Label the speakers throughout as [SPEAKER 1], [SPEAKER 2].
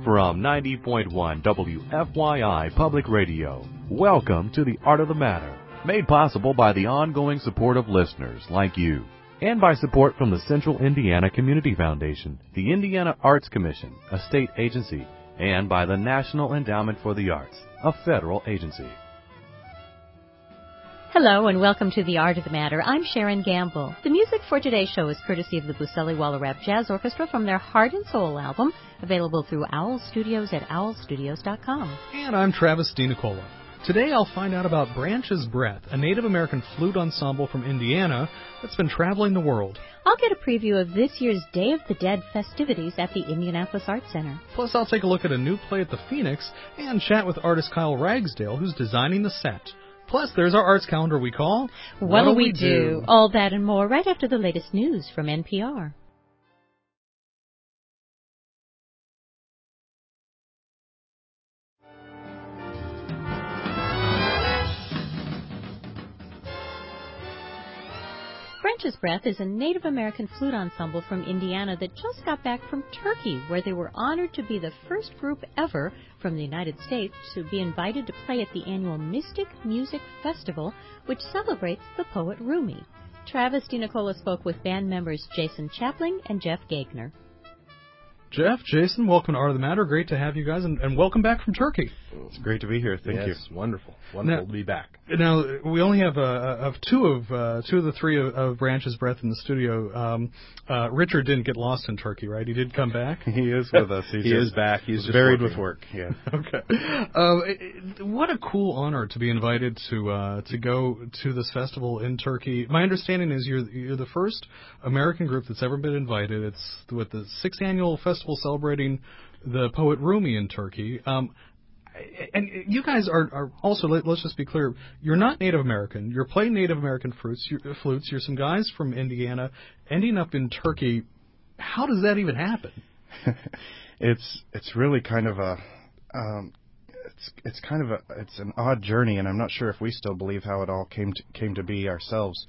[SPEAKER 1] from 90.1 WFYI Public Radio, welcome to The Art of the Matter, made possible by the ongoing support of listeners like you, and by support from the Central Indiana Community Foundation, the Indiana Arts Commission, a state agency, and by the National Endowment for the Arts, a federal agency.
[SPEAKER 2] Hello and welcome to The Art of the Matter. I'm Sharon Gamble. The music for today's show is courtesy of the Bucelli Wallerap Jazz Orchestra from their Heart and Soul album, available through Owl Studios at owlstudios.com.
[SPEAKER 3] And I'm Travis DiNicola. Today I'll find out about Branch's Breath, a Native American flute ensemble from Indiana that's been traveling the world.
[SPEAKER 2] I'll get a preview of this year's Day of the Dead festivities at the Indianapolis Arts Center.
[SPEAKER 3] Plus I'll take a look at a new play at the Phoenix and chat with artist Kyle Ragsdale, who's designing the set. Plus, there's our arts calendar we call
[SPEAKER 2] What'll We Do? All that and more right after the latest news from NPR. Branch's Breath is a Native American flute ensemble from Indiana that just got back from Turkey, where they were honored to be the first group ever from the United States to be invited to play at the annual Mystic Music Festival, which celebrates the poet Rumi. Travis DiNicola spoke with band members Jason Chapling and Jeff Gagner.
[SPEAKER 3] Jeff, Jason, welcome to Art of the Matter. Great to have you guys, and welcome back from Turkey.
[SPEAKER 4] It's great to be here. Thank you.
[SPEAKER 5] Wonderful. Wonderful to be back.
[SPEAKER 3] Now, we only have two of the three of Branch's Breath in the studio. Richard didn't get lost in Turkey, right? He did come back?
[SPEAKER 4] He is with us.
[SPEAKER 5] He is back. He's just
[SPEAKER 4] buried
[SPEAKER 5] working.
[SPEAKER 4] with work. Yeah.
[SPEAKER 3] Okay. What a cool honor to be invited to go to this festival in Turkey. My understanding is you're the first American group that's ever been invited. It's with the 6th annual festival celebrating the poet Rumi in Turkey. And you guys are also, let's just be clear, you're not Native American. You're playing Native American flutes. You're some guys from Indiana ending up in Turkey. How does that even happen?
[SPEAKER 4] It's really kind of it's an odd journey, and I'm not sure if we still believe how it all came to be ourselves.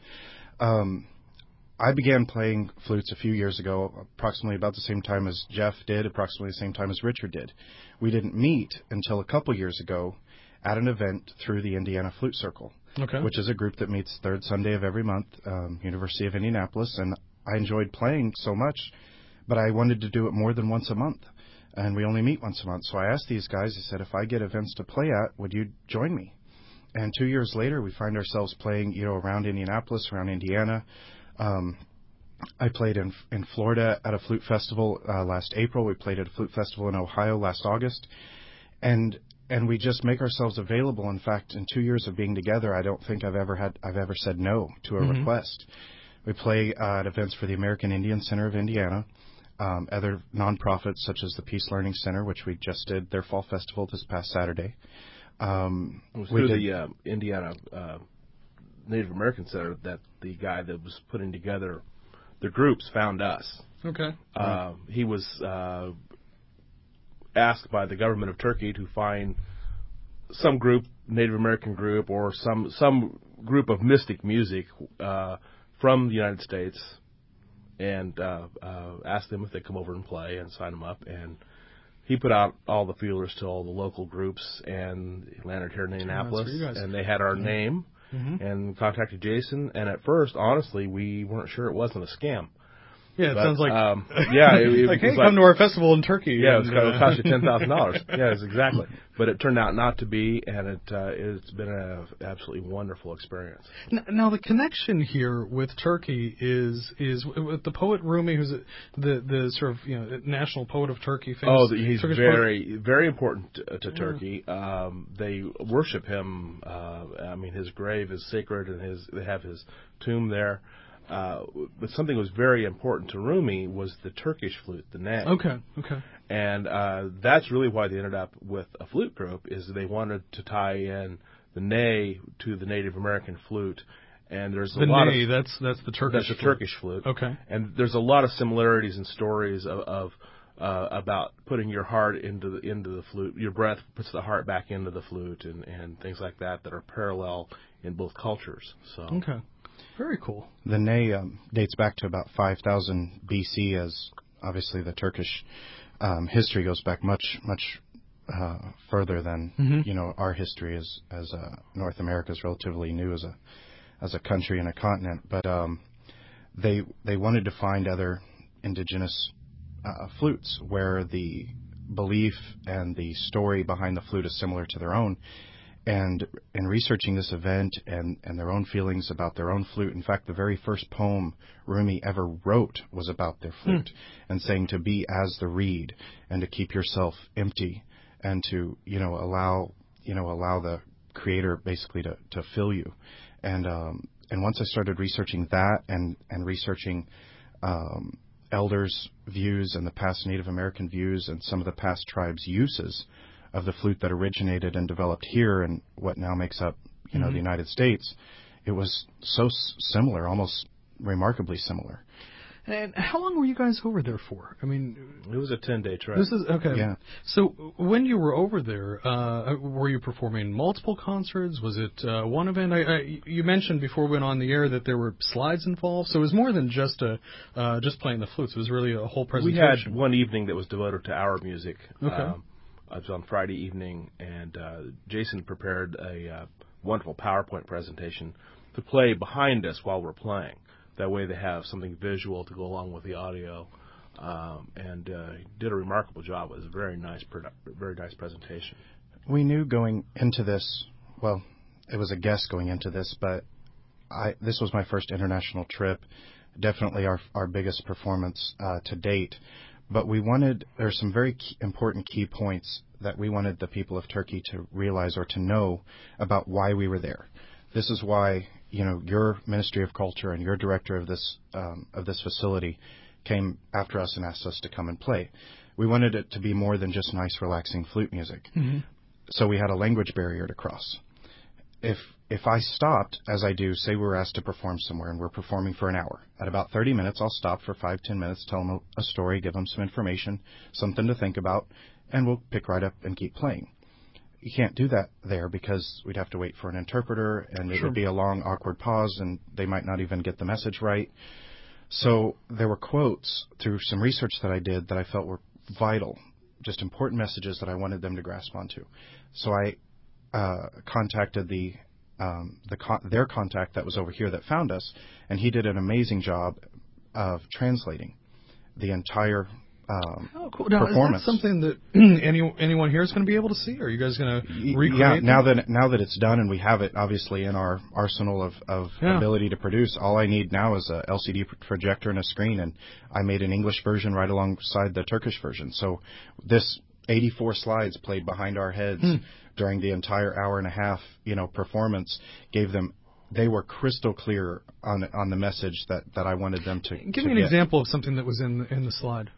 [SPEAKER 4] I began playing flutes a few years ago, approximately about the same time as Jeff did, approximately the same time as Richard did. We didn't meet until a couple years ago at an event through the Indiana Flute Circle, which is a group that meets third Sunday of every month, University of Indianapolis, and I enjoyed playing so much, but I wanted to do it more than once a month, and we only meet once a month. So I asked these guys, I said, if I get events to play at, would you join me? And 2 years later, we find ourselves playing, around Indianapolis, around Indiana. I played in Florida at a flute festival last April. We played at a flute festival in Ohio last August, and we just make ourselves available. In fact, in 2 years of being together, I don't think I've ever said no to a request. We play at events for the American Indian Center of Indiana, other nonprofits such as the Peace Learning Center, which we just did their fall festival this past Saturday.
[SPEAKER 5] We did the Indiana Native American Center that the guy that was putting together the groups found us.
[SPEAKER 3] Okay.
[SPEAKER 5] He was asked by the government of Turkey to find some group, Native American group, or some group of mystic music from the United States, and asked them if they'd come over and play and sign them up. And he put out all the feelers to all the local groups, and he landed here in Indianapolis, and they had our name. And contacted Jason, and at first, honestly, we weren't sure it wasn't a scam.
[SPEAKER 3] Yeah, it sounds like
[SPEAKER 5] it
[SPEAKER 3] come to our festival in Turkey.
[SPEAKER 5] Yeah, it's going to cost you $10,000. Yes, exactly. But it turned out not to be, and it's been an absolutely wonderful experience.
[SPEAKER 3] Now the connection here with Turkey is with the poet Rumi, who's the sort of national poet of Turkey.
[SPEAKER 5] He's very important to Turkey. They worship him. His grave is sacred, and they have his tomb there. But something that was very important to Rumi was the Turkish flute, the ney.
[SPEAKER 3] Okay.
[SPEAKER 5] And that's really why they ended up with a flute group, is they wanted to tie in the ney to the Native American flute. And there's a lot of
[SPEAKER 3] that's the Turkish.
[SPEAKER 5] That's the Turkish flute.
[SPEAKER 3] Okay.
[SPEAKER 5] And there's a lot of similarities and stories of about putting your heart into the flute. Your breath puts the heart back into the flute, and things like that are parallel in both cultures. So.
[SPEAKER 3] Okay. Very cool.
[SPEAKER 4] The ney dates back to about 5,000 BC, as obviously the Turkish history goes back much further than our history as North America is relatively new as a country and a continent. But they wanted to find other indigenous flutes where the belief and the story behind the flute is similar to their own. And in researching this event and their own feelings about their own flute, in fact, the very first poem Rumi ever wrote was about their flute and saying to be as the reed and to keep yourself empty and to, allow the Creator basically to fill you. And once I started researching that and researching elders' views and the past Native American views and some of the past tribes' uses of the flute that originated and developed here and what now makes up, the United States, it was so similar, almost remarkably similar.
[SPEAKER 3] And how long were you guys over there for? I mean,
[SPEAKER 5] it was a 10-day trip.
[SPEAKER 3] This is okay.
[SPEAKER 4] Yeah.
[SPEAKER 3] So when you were over there, were you performing multiple concerts? Was it one event? You mentioned before we went on the air that there were slides involved, so it was more than just just playing the flutes. It was really a whole presentation.
[SPEAKER 5] We had one evening that was devoted to our music.
[SPEAKER 3] Okay.
[SPEAKER 5] It was on Friday evening, and Jason prepared a wonderful PowerPoint presentation to play behind us while we're playing. That way they have something visual to go along with the audio, and he did a remarkable job. It was a very nice presentation.
[SPEAKER 4] We knew going into this, well, it was a guess going into this, but this was my first international trip, definitely our biggest performance to date. But there's some very important key points that we wanted the people of Turkey to realize or to know about why we were there. This is why, your Ministry of Culture and your director of this facility came after us and asked us to come and play. We wanted it to be more than just nice, relaxing flute music. Mm-hmm. So we had a language barrier to cross. If I stopped, as I do, say we were asked to perform somewhere and we're performing for an hour. At about 30 minutes, I'll stop for 5-10 minutes, tell them a story, give them some information, something to think about, and we'll pick right up and keep playing. You can't do that there because we'd have to wait for an interpreter, and it would be a long, awkward pause, and they might not even get the message right. So there were quotes through some research that I did that I felt were vital, just important messages that I wanted them to grasp onto. So I contacted their contact that was over here that found us, and he did an amazing job of translating the entire
[SPEAKER 3] cool. Now,
[SPEAKER 4] performance.
[SPEAKER 3] Is that something that anyone here is going to be able to see? Or are you guys going to recreate?
[SPEAKER 4] Yeah, now that it's done and we have it obviously in our arsenal of ability to produce, all I need now is a LCD projector and a screen, and I made an English version right alongside the Turkish version. So this 84 slides played behind our heads during the entire hour and a half, performance they were crystal clear on the message that I wanted them to
[SPEAKER 3] give me an example of something that was in the slide.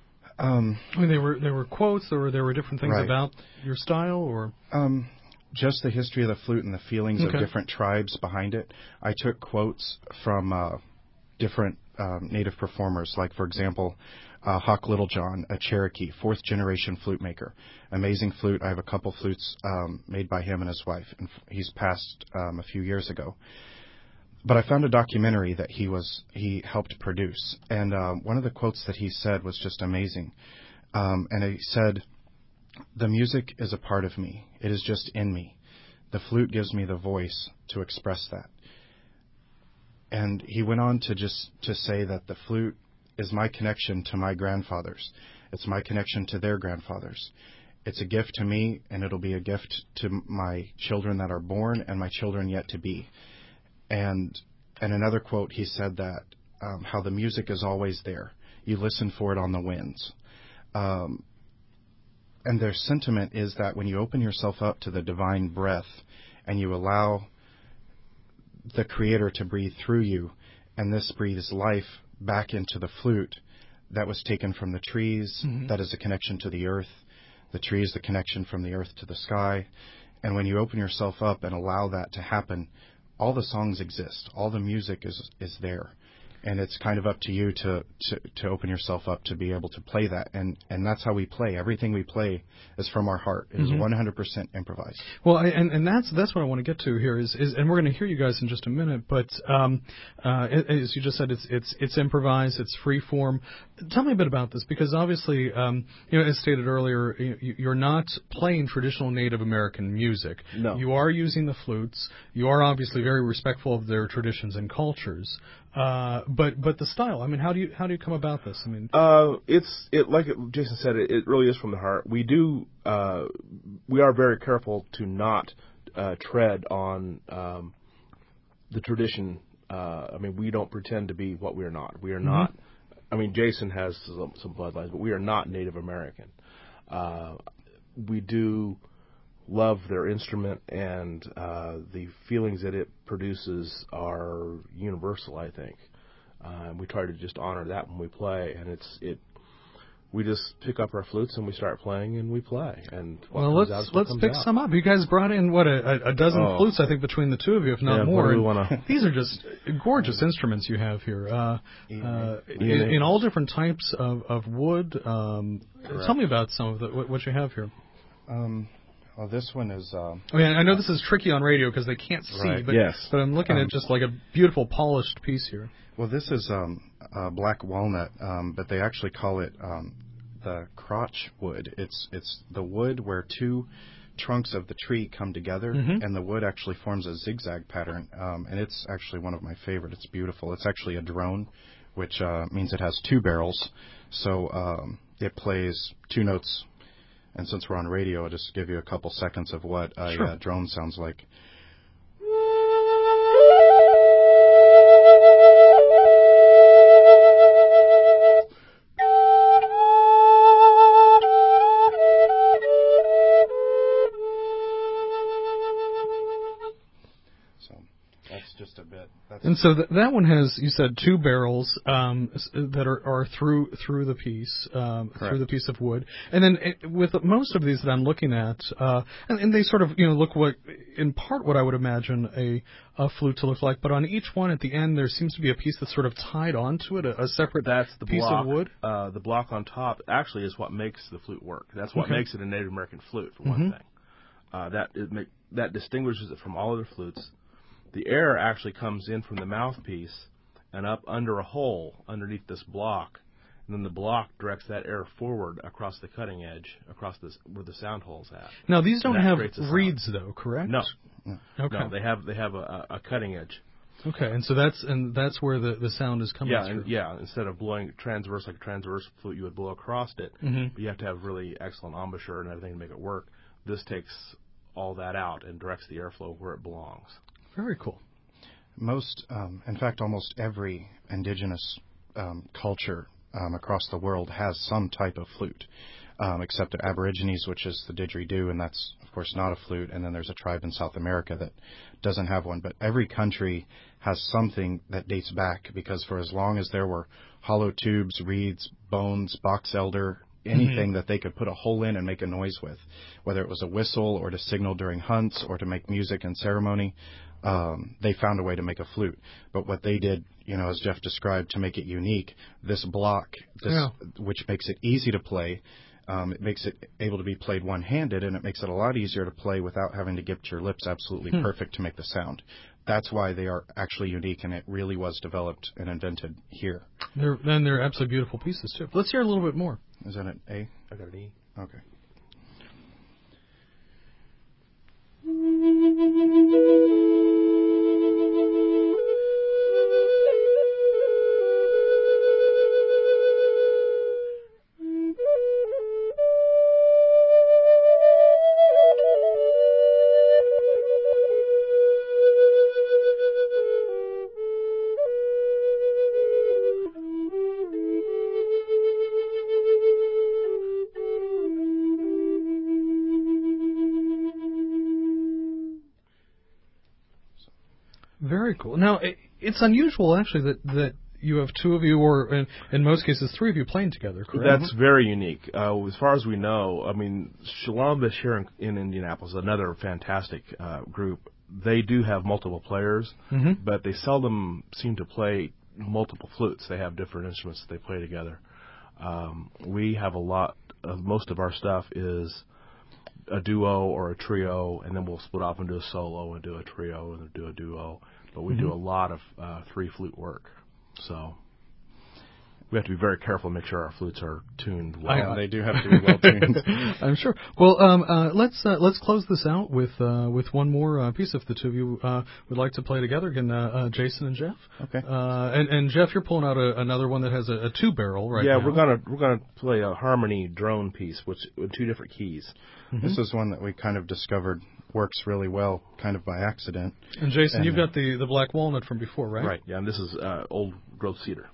[SPEAKER 3] I mean, there were quotes, there were different things about your style, or
[SPEAKER 4] just the history of the flute and the feelings of different tribes behind it. I took quotes from different native performers, like for example, Hawk Littlejohn, a Cherokee, 4th generation flute maker, amazing flute. I have a couple flutes made by him and his wife, and he's passed a few years ago. But I found a documentary that he helped produce, and one of the quotes that he said was just amazing. And he said, "The music is a part of me. It is just in me. The flute gives me the voice to express that." And he went on to say that the flute is my connection to my grandfathers. It's my connection to their grandfathers. It's a gift to me, and it'll be a gift to my children that are born and my children yet to be. And another quote, he said that how the music is always there. You listen for it on the winds. And their sentiment is that when you open yourself up to the divine breath and you allow the Creator to breathe through you, and this breathes life back into the flute that was taken from the trees, that is a connection to the earth. The tree is the connection from the earth to the sky. And when you open yourself up and allow that to happen, all the songs exist. All the music is there. And it's kind of up to you to open yourself up to be able to play that. And that's how we play. Everything we play is from our heart. It is 100% improvised.
[SPEAKER 3] Well, and that's what I want to get to here is and we're going to hear you guys in just a minute, but as you just said, it's improvised, it's free form. Tell me a bit about this, because obviously, as stated earlier, you're not playing traditional Native American music.
[SPEAKER 5] No.
[SPEAKER 3] You are using the flutes. You are obviously very respectful of their traditions and cultures. But the style, I mean, how do you come about this? I mean,
[SPEAKER 5] like Jason said, it really is from the heart. We are very careful to not tread on the tradition. I mean, we don't pretend to be what we're not. We are not. I mean, Jason has some bloodlines, but we are not Native American. We do love their instrument, and the feelings that it produces are universal, I think. We try to just honor that when we play, and we just pick up our flutes and we start playing and we play. And
[SPEAKER 3] let's pick some up. You guys brought in a dozen flutes, I think, between the two of you, if not more. These are just gorgeous instruments you have here, in all different types of wood. Tell me about some of what you have here.
[SPEAKER 4] Well, this one is.
[SPEAKER 3] I know this is tricky on radio because they can't see, but I'm looking at just like a beautiful polished piece here.
[SPEAKER 4] Well, this is black walnut, but they actually call it the crotch wood. It's the wood where two trunks of the tree come together, and the wood actually forms a zigzag pattern. And it's actually one of my favorite. It's beautiful. It's actually a drone, which means it has two barrels. So it plays two notes. And since we're on radio, I'll just give you a couple seconds of what a drone sounds like. Just a bit.
[SPEAKER 3] And so that one has, you said, two barrels that are through the piece, through the piece of wood. And then with most of these that I'm looking at, and they sort of look in part what I would imagine a flute to look like. But on each one at the end there seems to be a piece that's sort of tied onto it, a separate piece of wood.
[SPEAKER 5] The block on top actually is what makes the flute work. That's what makes it a Native American flute, for one thing. That distinguishes it from all other flutes. The air actually comes in from the mouthpiece and up under a hole underneath this block, and then the block directs that air forward across the cutting edge, across where the sound hole's at.
[SPEAKER 3] Now these don't have reeds, though, correct?
[SPEAKER 5] No.
[SPEAKER 3] Okay.
[SPEAKER 5] No, they have a cutting edge.
[SPEAKER 3] Okay, and so that's where the sound is coming through.
[SPEAKER 5] Instead of blowing transverse like a transverse flute, you would blow across it, but you have to have really excellent embouchure and everything to make it work. This takes all that out and directs the airflow where it belongs.
[SPEAKER 3] Very cool.
[SPEAKER 4] In fact, almost every indigenous culture across the world has some type of flute, except the Aborigines, which is the didgeridoo, and that's, of course, not a flute. And then there's a tribe in South America that doesn't have one. But every country has something that dates back, because for as long as there were hollow tubes, reeds, bones, box elder, anything that they could put a hole in and make a noise with, whether it was a whistle or to signal during hunts or to make music and ceremony, they found a way to make a flute. But what they did, as Jeff described, to make it unique, this block, which makes it easy to play, it makes it able to be played one-handed, and it makes it a lot easier to play without having to get your lips absolutely perfect to make the sound. That's why they are actually unique, and it really was developed and invented here.
[SPEAKER 3] They're absolutely beautiful pieces, too. Let's hear a little bit more.
[SPEAKER 4] Is that an A?
[SPEAKER 5] I got an E.
[SPEAKER 4] Okay.
[SPEAKER 3] Very cool. Now, it's unusual, actually, that you have two of you, or in most cases, three of you playing together, correct?
[SPEAKER 5] That's very unique. As far as we know, I mean, Shalom here in Indianapolis, another fantastic group. They do have multiple players, but they seldom seem to play multiple flutes. They have different instruments that they play together. We have a lot. Most of our stuff is a duo or a trio, and then we'll split off and do a solo and do a trio and do a duo. But we do a lot of three flute work. So, we have to be very careful to make sure our flutes are tuned well.
[SPEAKER 4] Yeah, they do have to be well tuned.
[SPEAKER 3] I'm sure. Well, let's close this out with one more piece. If the two of you would like to play together again, Jason and Jeff.
[SPEAKER 4] Okay.
[SPEAKER 3] And Jeff, you're pulling out another one that has a two barrel right now.
[SPEAKER 5] Yeah, we're gonna play a harmony drone piece, which with two different keys.
[SPEAKER 4] Mm-hmm. This is one that we kind of discovered works really well, kind of by accident.
[SPEAKER 3] And Jason, you've got the black walnut from before, right?
[SPEAKER 5] Right. Yeah, and this is old growth cedar.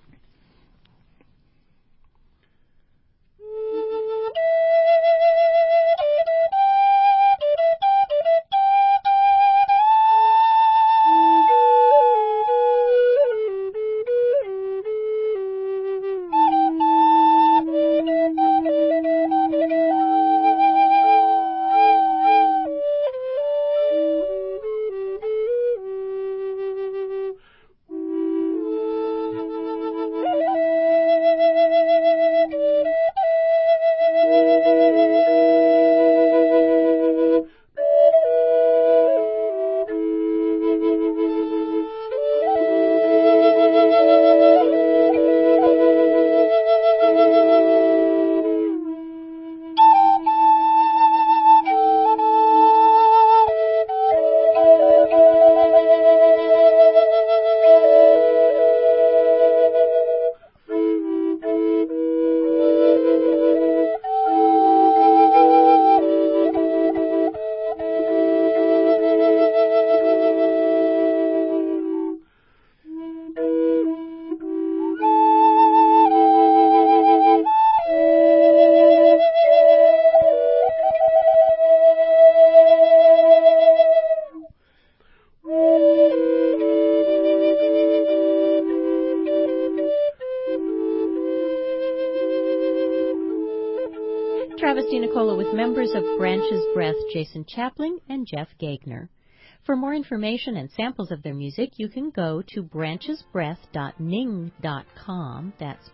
[SPEAKER 2] Travis DiNicola with members of Branch's Breath, Jason Chaplin and Jeff Gagner. For more information and samples of their music, you can go to branchesbreath.ning.com. That's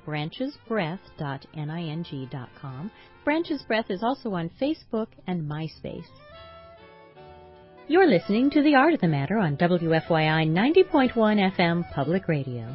[SPEAKER 2] branchesbreath.ning.com. Branch's Breath is also on Facebook and MySpace. You're listening to The Art of the Matter on WFYI 90.1 FM Public Radio.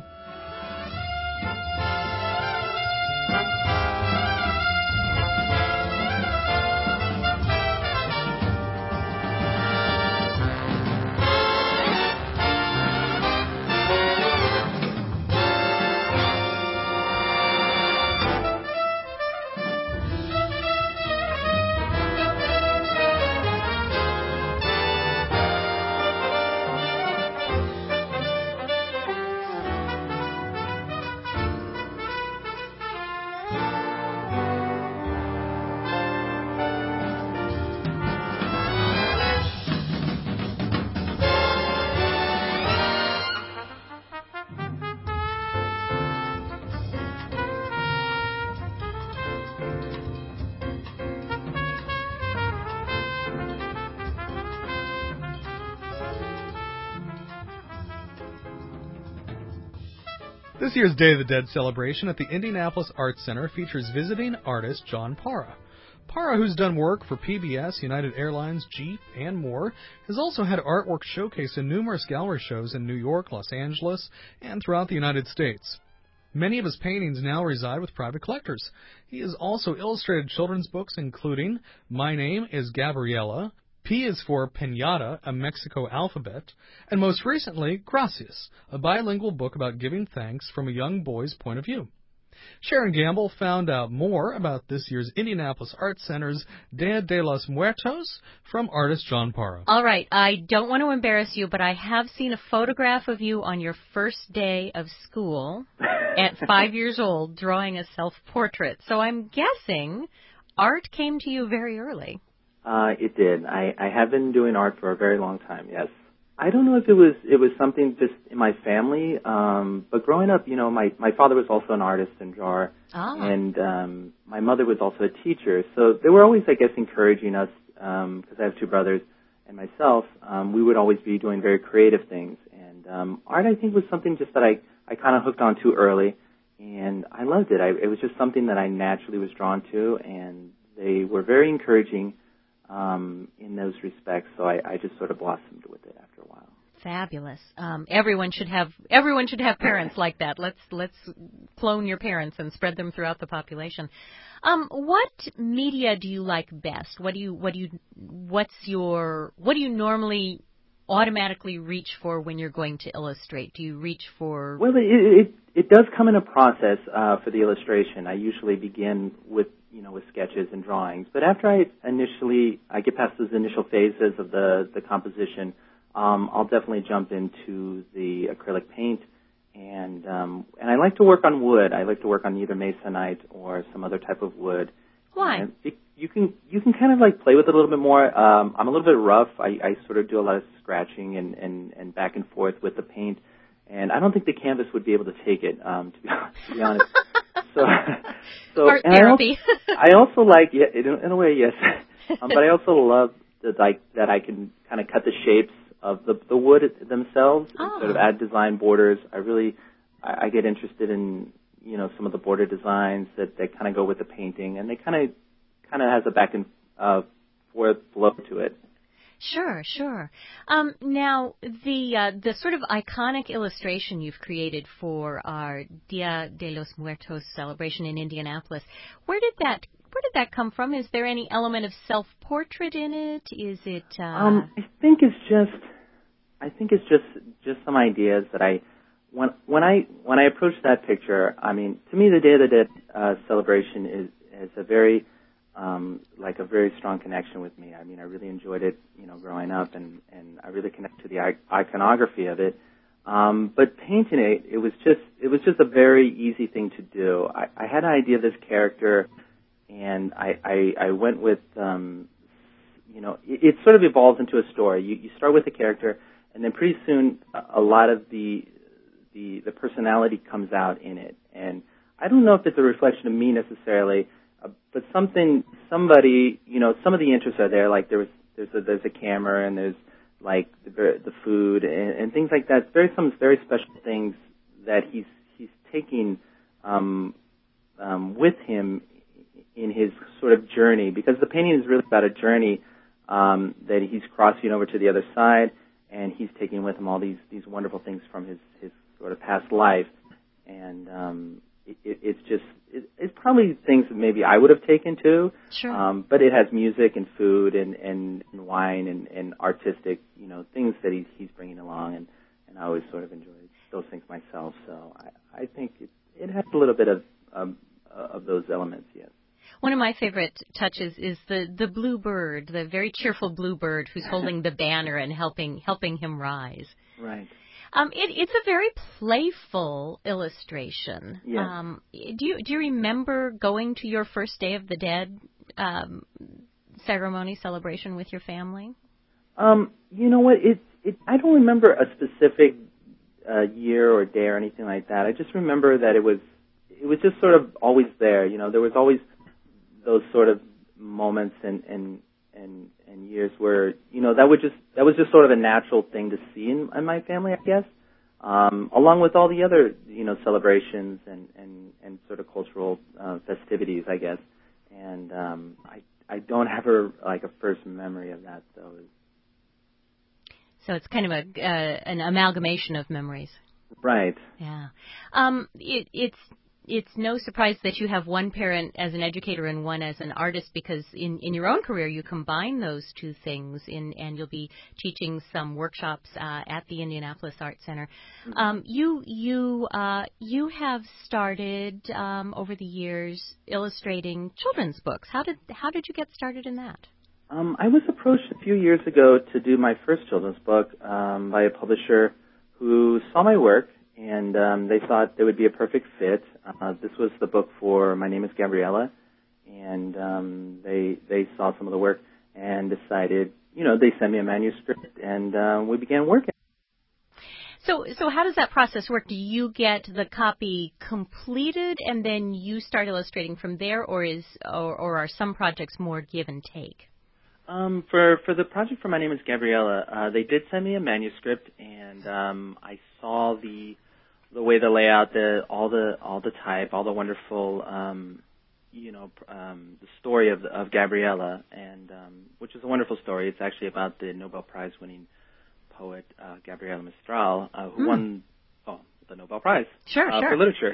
[SPEAKER 3] This year's Day of the Dead celebration at the Indianapolis Arts Center features visiting artist John Parra. Parra, who's done work for PBS, United Airlines, Jeep, and more, has also had artwork showcased in numerous gallery shows in New York, Los Angeles, and throughout the United States. Many of his paintings now reside with private collectors. He has also illustrated children's books including My Name is Gabriela, P is for Piñata, a Mexico alphabet, and most recently, Gracias, a bilingual book about giving thanks from a young boy's point of view. Sharon Gamble found out more about this year's Indianapolis Arts Center's Dia de los Muertos from artist John Parra.
[SPEAKER 2] All right, I don't want to embarrass you, but I have seen a photograph of you on your first day of school at 5 years old drawing a self-portrait. So I'm guessing art came to you very early.
[SPEAKER 6] It did. I have been doing art for a very long time, yes. I don't know if it was something just in my family, but growing up, you know, my father was also an artist and drawer, and my mother was also a teacher. So they were always, I guess, encouraging us, because I have two brothers and myself, we would always be doing very creative things. And art, I think, was something just that I kind of hooked on to early, and I loved it. It was just something that I naturally was drawn to, and they were very encouraging in those respects, so I just sort of blossomed with it after a while.
[SPEAKER 2] Fabulous. Everyone should have parents like that. Let's clone your parents and spread them throughout the population. What media do you like best? What do you normally automatically reach for when you're going to illustrate? Do you reach for?
[SPEAKER 6] Well, it does come in a process for the illustration. I usually begin with sketches and drawings, but after I get past those initial phases of the composition, I'll definitely jump into the acrylic paint, and I like to work on wood. I like to work on either masonite or some other type of wood.
[SPEAKER 2] Why?
[SPEAKER 6] You can kind of like play with it a little bit more. I'm a little bit rough. I sort of do a lot of scratching and back and forth with the paint, and I don't think the canvas would be able to take it. To be honest.
[SPEAKER 2] Art therapy.
[SPEAKER 6] I also like, in a way, yes. But I also love that I can kind of cut the shapes of the wood themselves and sort of add design borders. I get interested in some of the border designs that kind of go with the painting, and they kind of has a back and forth flow to it.
[SPEAKER 2] Sure. Now, the sort of iconic illustration you've created for our Dia de los Muertos celebration in Indianapolis, where did that come from? Is there any element of self-portrait in it? Is it?
[SPEAKER 6] I think it's just some ideas that when I approached that picture. I mean, to me, the Day of the Dead celebration is a very like a very strong connection with me. I mean, I really enjoyed it, growing up, and I really connect to the iconography of it. But painting it was just a very easy thing to do. I had an idea of this character, and I went with, it sort of evolves into a story. You start with the character, and then pretty soon a lot of the personality comes out in it. And I don't know if it's a reflection of me necessarily, but somebody, some of the interests are there. Like there's a camera, and there's like the food and things like that. Some very special things that he's taking with him in his sort of journey, because the painting is really about a journey that he's crossing over to the other side, and he's taking with him all these wonderful things from his sort of past life, and it's probably things that maybe I would have taken too.
[SPEAKER 2] Sure.
[SPEAKER 6] But it has music and food and wine and artistic, things that he's bringing along, and I always sort of enjoy those things myself. So I think it has a little bit of those elements, yes.
[SPEAKER 2] One of my favorite touches is the blue bird, the very cheerful blue bird who's holding the banner and helping him rise.
[SPEAKER 6] Right.
[SPEAKER 2] It's a very playful illustration.
[SPEAKER 6] Yes.
[SPEAKER 2] Do you remember going to your first Day of the Dead ceremony celebration with your family?
[SPEAKER 6] You know what? I don't remember a specific year or day or anything like that. I just remember that it was just sort of always there. There was always those sort of moments and years where that was just sort of a natural thing to see in my family, I guess, along with all the other celebrations and sort of cultural festivities, I guess. And I don't have a first memory of that though.
[SPEAKER 2] So it's kind of an amalgamation of memories.
[SPEAKER 6] Right.
[SPEAKER 2] Yeah. It's no surprise that you have one parent as an educator and one as an artist, because in your own career you combine those two things, and you'll be teaching some workshops at the Indianapolis Art Center. Mm-hmm. You have started over the years illustrating children's books. How did you get started in that?
[SPEAKER 6] I was approached a few years ago to do my first children's book by a publisher who saw my work, and they thought it would be a perfect fit. This was the book for My Name is Gabriella, and they saw some of the work and decided, they sent me a manuscript, and we began working.
[SPEAKER 2] So how does that process work? Do you get the copy completed and then you start illustrating from there, or are some projects more give and take?
[SPEAKER 6] For the project for My Name is Gabriella, they did send me a manuscript, and I saw the way they lay out all the type, all the wonderful, the story of Gabriella, and which is a wonderful story. It's actually about the Nobel Prize winning poet Gabriela Mistral, who won the Nobel Prize for literature.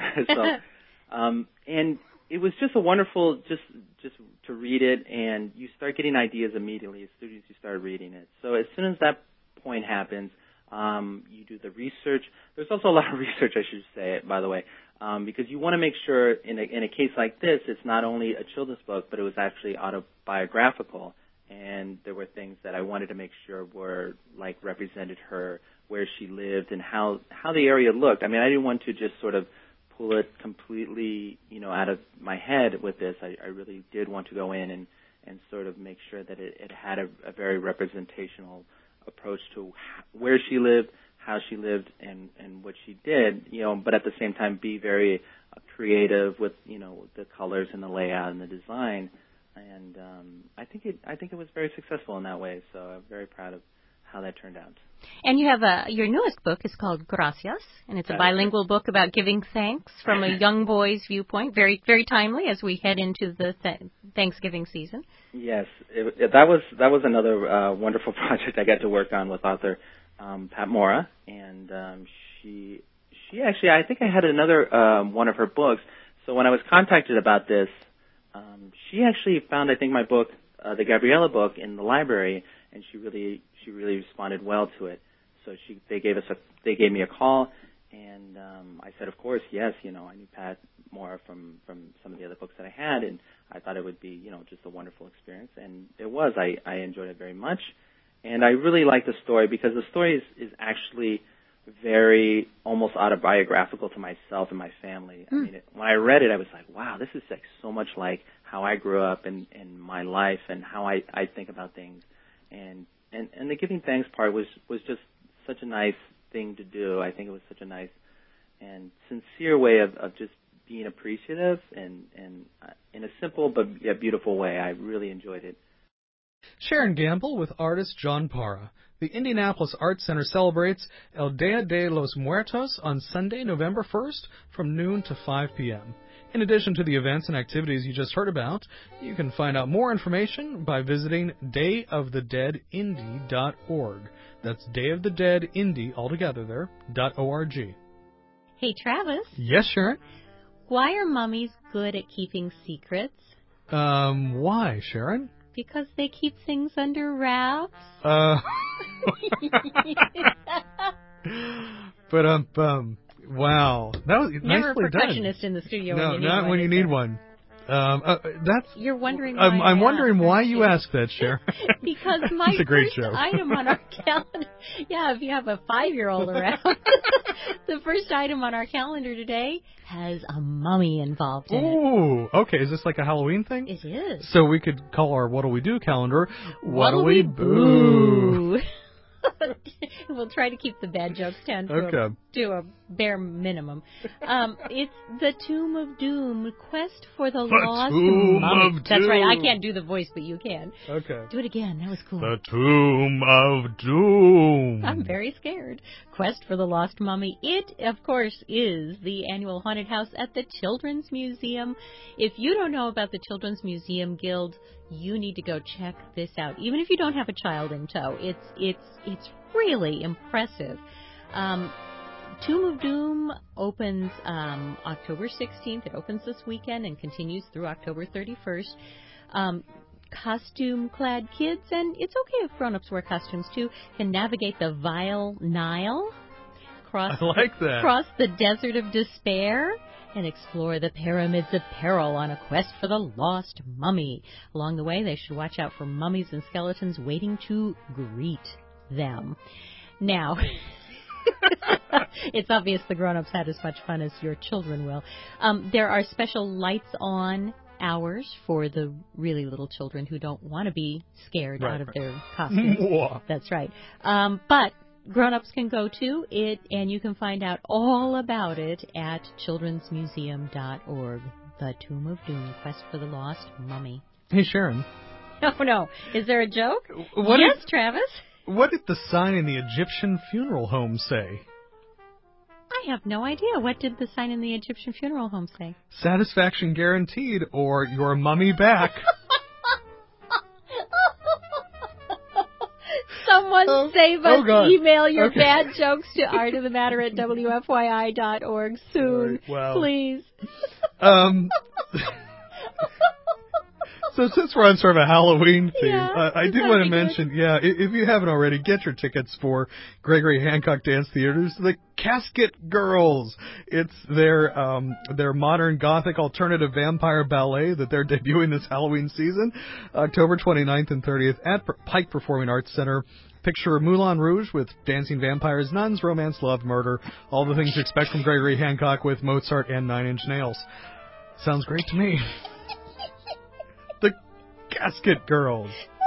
[SPEAKER 6] And it was just a wonderful just to read it, and you start getting ideas immediately as soon as you start reading it. So as soon as that point happens, you do the research. There's also a lot of research, I should say, by the way, because you want to make sure in a case like this, it's not only a children's book, but it was actually autobiographical. And there were things that I wanted to make sure were represented her, where she lived, and how the area looked. I mean, I didn't want to just sort of pull it completely, out of my head with this. I really did want to go in and sort of make sure that it had a very representational approach to where she lived, how she lived, and what she did, but at the same time be very creative with, the colors and the layout and the design. And I think it was very successful in that way. So I'm very proud of how that turned out.
[SPEAKER 2] And you have your newest book is called Gracias, and it's a bilingual book about giving thanks from a young boy's viewpoint. Very, very timely as we head into the Thanksgiving season.
[SPEAKER 6] Yes, that was another wonderful project I got to work on with author Pat Mora, and she actually, I think I had another one of her books. So when I was contacted about this, she actually found, I think, my book, the Gabriela book, in the library, and she really responded well to it. So they gave me a call, and I said, of course, yes. I knew Pat Mora from some of the other books that I had, and I thought it would be, just a wonderful experience, and it was. I enjoyed it very much, and I really liked the story because the story is actually very almost autobiographical to myself and my family. I mean, when I read it, I was like, wow, this is so much like how I grew up in my life and how I think about things. And the giving thanks part was just such a nice thing to do. I think it was such a nice and sincere way of just being appreciative and in a simple but yet beautiful way. I really enjoyed it.
[SPEAKER 3] Sharon Gamble with artist John Parra. The Indianapolis Arts Center celebrates El Dia de los Muertos on Sunday, November 1st from noon to 5 p.m. In addition to the events and activities you just heard about, you can find out more information by visiting dayofthedeadindy.org. That's dayofthedeadindy, altogether there, .org.
[SPEAKER 2] Hey, Travis.
[SPEAKER 3] Yes, Sharon?
[SPEAKER 2] Why are mummies good at keeping secrets?
[SPEAKER 3] Why, Sharon?
[SPEAKER 2] Because they keep things under wraps.
[SPEAKER 3] But wow, that was
[SPEAKER 2] never
[SPEAKER 3] nicely
[SPEAKER 2] a percussionist
[SPEAKER 3] done.
[SPEAKER 2] in the studio.
[SPEAKER 3] No,
[SPEAKER 2] when you need
[SPEAKER 3] not
[SPEAKER 2] one,
[SPEAKER 3] when you need one. That's.
[SPEAKER 2] You're wondering. Why
[SPEAKER 3] I'm wondering why you asked that, Sharon.
[SPEAKER 2] Because my
[SPEAKER 3] first
[SPEAKER 2] item on our calendar. Yeah, if you have a 5-year-old around, the first item on our calendar today has a mummy involved in it.
[SPEAKER 3] Ooh, okay. Is this like a Halloween thing?
[SPEAKER 2] It is.
[SPEAKER 3] So we could call our What'll We Do calendar What'll We Boo.
[SPEAKER 2] We'll try to keep the bad jokes down to a bare minimum. It's the Tomb of Doom, Quest for the Lost Mummy. That's right. I can't do the voice, but you can.
[SPEAKER 3] Okay.
[SPEAKER 2] Do it again. That was cool.
[SPEAKER 3] The Tomb of Doom.
[SPEAKER 2] I'm very scared. Quest for the Lost Mummy. It, of course, is the annual haunted house at the Children's Museum. If you don't know about the Children's Museum Guild, you need to go check this out. Even if you don't have a child in tow, it's really impressive. Tomb of Doom opens October 16th. It opens this weekend and continues through October 31st. Costume-clad kids, and it's okay if grown-ups wear costumes too, can navigate the vile Nile, cross the desert of despair, and explore the pyramids of peril on a quest for the lost mummy. Along the way, they should watch out for mummies and skeletons waiting to greet them. Now, it's obvious the grown-ups had as much fun as your children will. There are special lights-on hours for the really little children who don't want to be scared out of their costumes. That's right. But grown-ups can go to it, and you can find out all about it at childrensmuseum.org. The Tomb of Doom, Quest for the Lost Mummy.
[SPEAKER 3] Hey, Sharon.
[SPEAKER 2] Oh, no. Is there a joke? Yes, Travis?
[SPEAKER 3] What did the sign in the Egyptian funeral home say?
[SPEAKER 2] I have no idea. What did the sign in the Egyptian funeral home say?
[SPEAKER 3] Satisfaction guaranteed, or your mummy back.
[SPEAKER 2] Someone Someone save us.
[SPEAKER 3] God.
[SPEAKER 2] Email your
[SPEAKER 3] Okay.
[SPEAKER 2] bad jokes to artofthematter@wfyi.org soon.
[SPEAKER 3] Wow.
[SPEAKER 2] Please.
[SPEAKER 3] So since we're on sort of a Halloween theme,
[SPEAKER 2] Yeah,
[SPEAKER 3] I did want to mention, if you haven't already, get your tickets for Gregory Hancock Dance Theater's The Casket Girls. It's their modern gothic alternative vampire ballet that they're debuting this Halloween season, October 29th and 30th at Pike Performing Arts Center. Picture Moulin Rouge with dancing vampires, nuns, romance, love, murder, all the things you expect from Gregory Hancock with Mozart and Nine Inch Nails. Sounds great to me. The Casket Girls.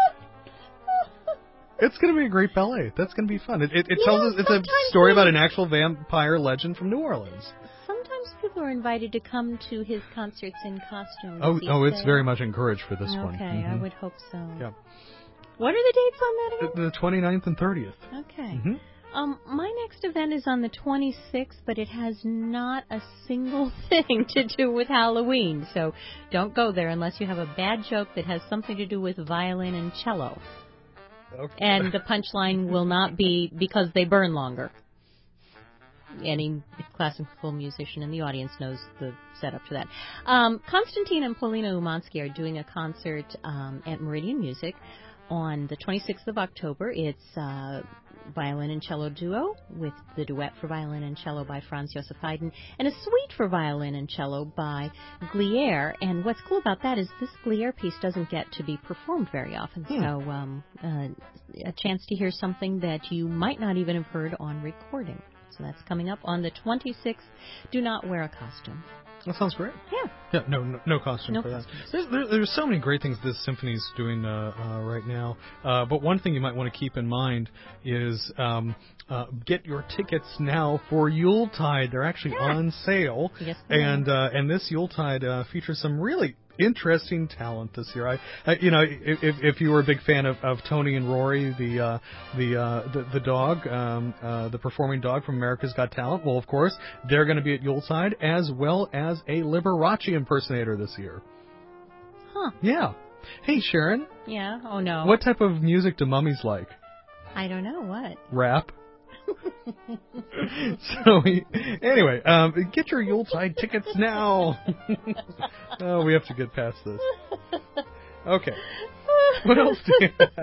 [SPEAKER 3] It's going to be a great ballet. That's going to be fun. It tells us it's a story about an actual vampire legend from New Orleans.
[SPEAKER 2] Sometimes people are invited to come to his concerts in costume.
[SPEAKER 3] It's very much encouraged for this one.
[SPEAKER 2] Okay, I would hope so.
[SPEAKER 3] Yeah.
[SPEAKER 2] What are the dates on that again?
[SPEAKER 3] The 29th and 30th.
[SPEAKER 2] Okay. My next event is on the 26th, but it has not a single thing to do with Halloween. So don't go there unless you have a bad joke that has something to do with violin and cello.
[SPEAKER 3] Okay.
[SPEAKER 2] And the punchline will not be because they burn longer. Any classical musician in the audience knows the setup to that. Konstantin and Polina Umansky are doing a concert at Meridian Music on the 26th of October. It's violin and cello duo with the duet for violin and cello by Franz Josef Haydn and a suite for violin and cello by Glier. And what's cool about that is this Glier piece doesn't get to be performed very often. So a chance to hear something that you might not even have heard on recording. So that's coming up on the 26th. Do not wear a costume.
[SPEAKER 3] That sounds great.
[SPEAKER 2] Yeah.
[SPEAKER 3] No costume for that. There's so many great things this symphony's doing right now. But one thing you might want to keep in mind is get your tickets now for Yuletide. They're actually on sale.
[SPEAKER 2] Yes,
[SPEAKER 3] and this Yuletide features some really interesting talent this year. If you were a big fan of Tony and Rory, the dog, the performing dog from America's Got Talent, well, of course, they're going to be at Yuletide, as well as a Liberace impersonator this year.
[SPEAKER 2] Huh.
[SPEAKER 3] Yeah. Hey, Sharon.
[SPEAKER 2] Yeah. Oh no.
[SPEAKER 3] What type of music do mummies like?
[SPEAKER 2] I don't know. What?
[SPEAKER 3] Rap. Anyway, get your Yuletide tickets now. Oh, we have to get past this. Okay. What else do you have?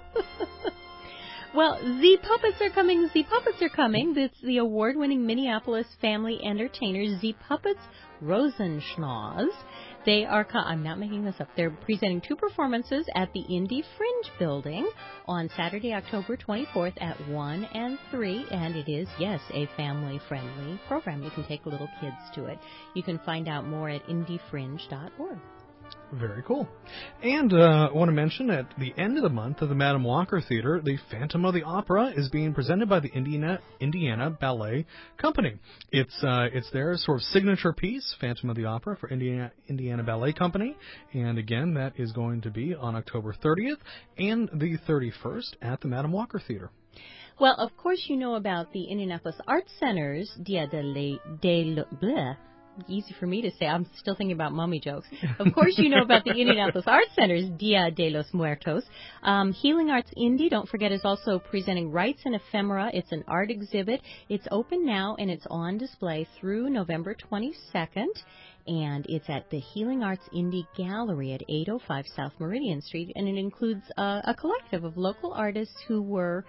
[SPEAKER 2] Well, The Puppets are coming. The Puppets are coming. It's the award-winning Minneapolis family entertainers, The Puppets Rosenschnoz. They are, I'm not making this up, they're presenting 2 performances at the Indie Fringe Building on Saturday, October 24th at 1 and 3, and it is, yes, a family-friendly program. You can take little kids to it. You can find out more at indiefringe.org.
[SPEAKER 3] Very cool. And I want to mention at the end of the month at the Madam Walker Theater, the Phantom of the Opera is being presented by the Indiana Ballet Company. It's their sort of signature piece, Phantom of the Opera, for Indiana Ballet Company. And again, that is going to be on October 30th and the 31st at the Madam Walker Theater.
[SPEAKER 2] Well, of course you know about the Indianapolis Arts Center's Dia de la... Easy for me to say. I'm still thinking about mummy jokes. Of course, you know about the Indianapolis Arts Center's Dia de los Muertos. Healing Arts Indy, don't forget, is also presenting Rites and Ephemera. It's an art exhibit. It's open now, and it's on display through November 22nd. And it's at the Healing Arts Indy Gallery at 805 South Meridian Street. And it includes a collective of local artists who were...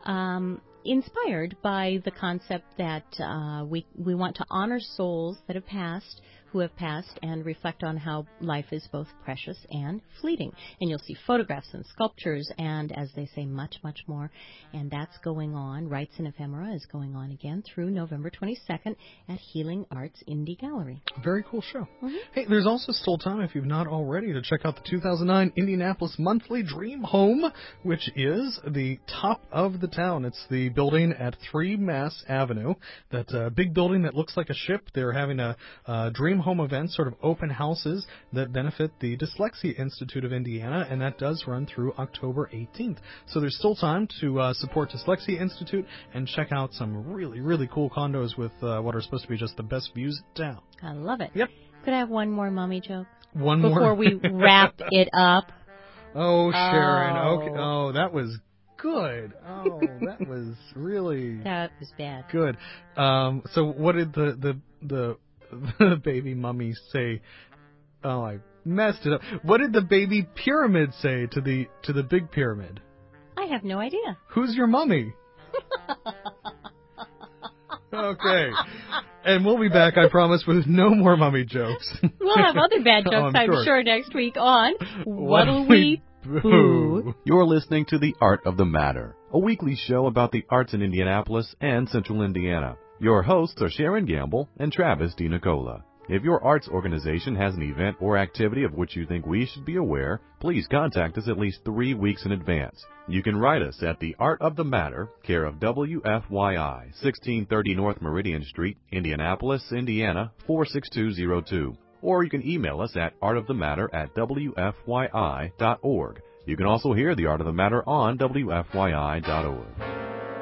[SPEAKER 2] inspired by the concept that we want to honor souls that have passed, who have passed, and reflect on how life is both precious and fleeting. And you'll see photographs and sculptures and, as they say, much, much more. And that's going on. Rites and Ephemera is going on again through November 22nd at Healing Arts Indie Gallery.
[SPEAKER 3] Very cool show.
[SPEAKER 2] Mm-hmm.
[SPEAKER 3] Hey, there's also still time, if you've not already, to check out the 2009 Indianapolis Monthly Dream Home, which is the top of the town. It's the building at 3 Mass Avenue, that big building that looks like a ship. They're having a Dream Home event, sort of open houses that benefit the Dyslexia Institute of Indiana, and that does run through October 18th. So there's still time to support Dyslexia Institute and check out some really, really cool condos with what are supposed to be just the best views in town.
[SPEAKER 2] I love it.
[SPEAKER 3] Yep.
[SPEAKER 2] Could I have one more mummy joke?
[SPEAKER 3] One more?
[SPEAKER 2] Before we wrap it up.
[SPEAKER 3] Oh, Sharon. Okay. Oh, that was good. Oh, that was really
[SPEAKER 2] That was bad.
[SPEAKER 3] good. So what did the baby mummy say? Oh, I messed it up. What did the baby pyramid say to the big pyramid?
[SPEAKER 2] I have no idea.
[SPEAKER 3] Who's your mummy? Okay. And we'll be back, I promise, with no more mummy jokes.
[SPEAKER 2] We'll have other bad jokes, I'm sure, next week on What'll We Boo?
[SPEAKER 1] You're listening to The Art of the Matter, a weekly show about the arts in Indianapolis and Central Indiana. Your hosts are Sharon Gamble and Travis DiNicola. If your arts organization has an event or activity of which you think we should be aware, please contact us at least 3 weeks in advance. You can write us at The Art of the Matter, care of WFYI, 1630 North Meridian Street, Indianapolis, Indiana, 46202. Or you can email us at artofthematter@wfyi.org. You can also hear The Art of the Matter on WFYI.org.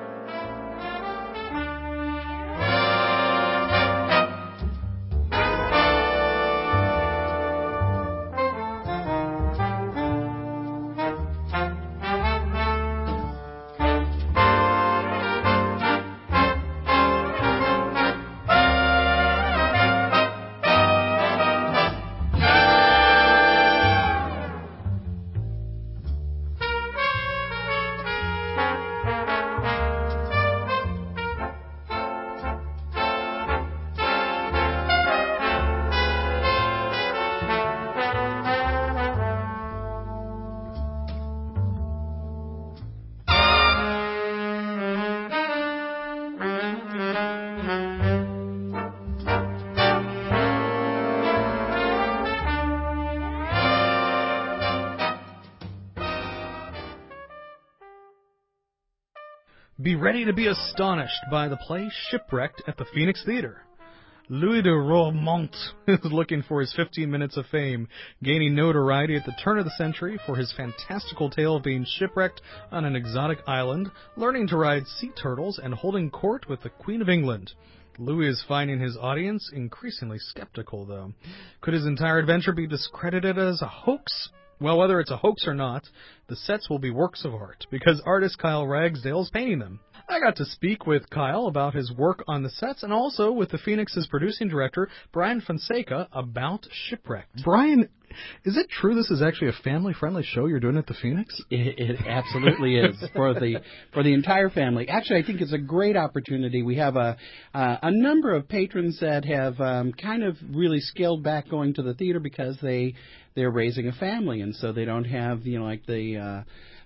[SPEAKER 3] Be ready to be astonished by the play Shipwrecked at the Phoenix Theater. Louis de Rohrmont is looking for his 15 minutes of fame, gaining notoriety at the turn of the century for his fantastical tale of being shipwrecked on an exotic island, learning to ride sea turtles, and holding court with the Queen of England. Louis is finding his audience increasingly skeptical, though. Could his entire adventure be discredited as a hoax? Well, whether it's a hoax or not, the sets will be works of art, because artist Kyle Ragsdale is painting them. I got to speak with Kyle about his work on the sets, and also with the Phoenix's producing director, Brian Fonseca, about Shipwrecked. Brian, is it true this is actually a family-friendly show you're doing at the Phoenix?
[SPEAKER 7] It absolutely is for the entire family. Actually, I think it's a great opportunity. We have a number of patrons that have kind of really scaled back going to the theater because they're raising a family, and so they don't have like the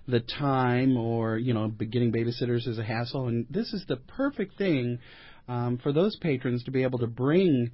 [SPEAKER 7] time, or getting babysitters is a hassle. And this is the perfect thing for those patrons to be able to bring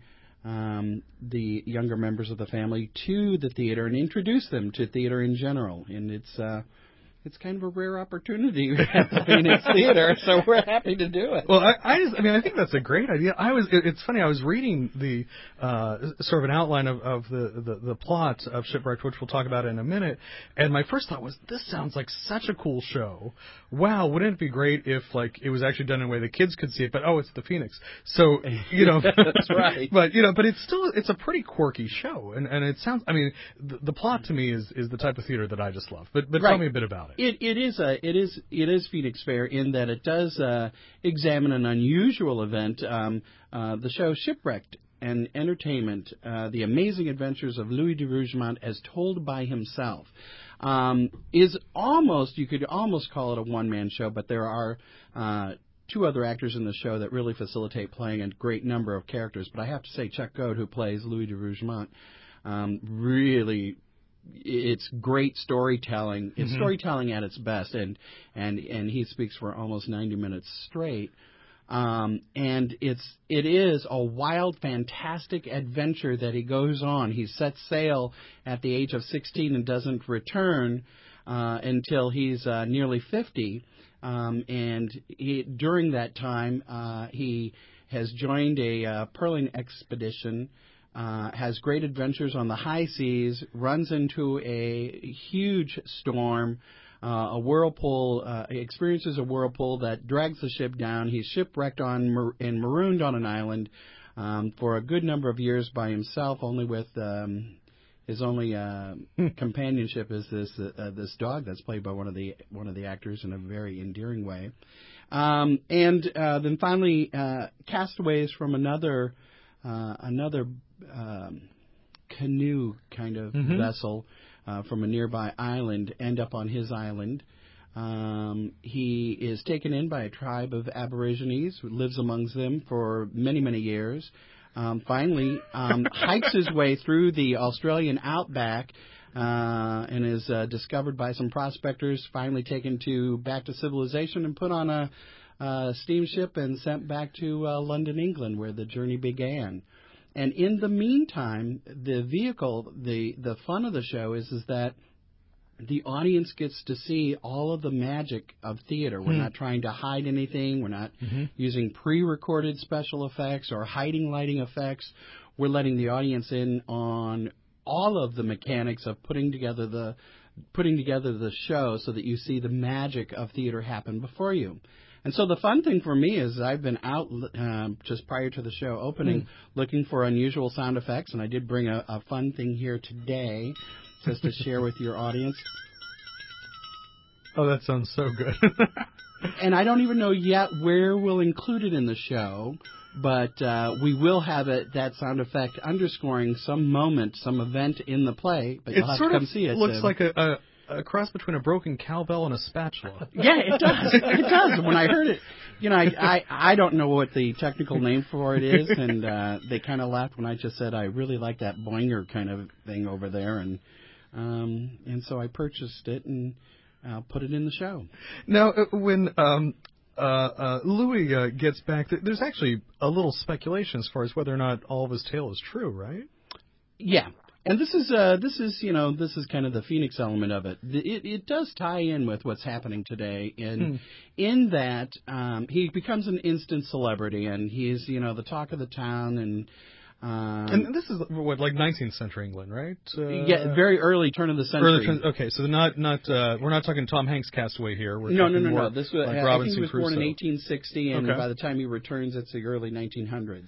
[SPEAKER 7] the younger members of the family to the theater and introduce them to theater in general. And it's kind of a rare opportunity at the Phoenix Theater, so we're happy to do it.
[SPEAKER 3] Well, I think that's a great idea. It's funny, I was reading the sort of an outline of the plot of Shipwrecked, which we'll talk about in a minute, and my first thought was, this sounds like such a cool show. Wow, wouldn't it be great if it was actually done in a way the kids could see it? But it's the Phoenix, so
[SPEAKER 7] that's right.
[SPEAKER 3] But it's a pretty quirky show, and it sounds. The plot to me is the type of theater that I just love. But right. Tell me a bit about it.
[SPEAKER 7] It is Phoenix Fair in that it does examine an unusual event. The show Shipwrecked and Entertainment, The Amazing Adventures of Louis de Rougemont as told by himself, is you could almost call it a one-man show, but there are two other actors in the show that really facilitate playing a great number of characters. But I have to say, Chuck Goad, who plays Louis de Rougemont, really... It's great storytelling. It's storytelling at its best, and he speaks for almost 90 minutes straight. And it is a wild, fantastic adventure that he goes on. He sets sail at the age of 16 and doesn't return until he's nearly 50. And during that time, he has joined a pearling expedition. Has great adventures on the high seas, runs into a huge storm, a whirlpool, experiences a whirlpool that drags the ship down. He's shipwrecked and marooned on an island for a good number of years by himself, only with his only companionship is this dog that's played by one of the actors in a very endearing way. Then finally, castaways from another canoe kind of vessel from a nearby island end up on his island. He is taken in by a tribe of Aborigines who lives amongst them for many, many years. Finally, hikes his way through the Australian outback and is discovered by some prospectors, finally taken back to civilization and put on a steamship and sent back to London, England, where the journey began. And in the meantime, the vehicle, the fun of the show is that the audience gets to see all of the magic of theater. We're not trying to hide anything. We're not using pre-recorded special effects or hiding lighting effects. We're letting the audience in on all of the mechanics of putting together the show so that you see the magic of theater happen before you. And so the fun thing for me is I've been out just prior to the show opening looking for unusual sound effects, and I did bring a fun thing here today just to share with your audience.
[SPEAKER 3] Oh, that sounds so good.
[SPEAKER 7] And I don't even know yet where we'll include it in the show, but we will have that sound effect underscoring some moment, some event in the play. But you'll have to come see it.
[SPEAKER 3] It looks like a cross between a broken cowbell and a spatula.
[SPEAKER 7] Yeah, it does. It does. When I heard it, I don't know what the technical name for it is, and they kind of laughed when I just said I really like that boinger kind of thing over there, and so I purchased it and put it in the show.
[SPEAKER 3] Now, when Louis gets back, there's actually a little speculation as far as whether or not all of his tale is true, right?
[SPEAKER 7] Yeah. And this is kind of the Phoenix element of it. It does tie in with what's happening today in that he becomes an instant celebrity, and he's the talk of the town, and
[SPEAKER 3] this is what, like 19th century England, right?
[SPEAKER 7] Yeah, very early turn of the century.
[SPEAKER 3] Okay, so not we're not talking Tom Hanks Castaway here.
[SPEAKER 7] No. This was
[SPEAKER 3] like
[SPEAKER 7] I think he was
[SPEAKER 3] Crusoe.
[SPEAKER 7] born in 1860, and by the time he returns, it's the early 1900s.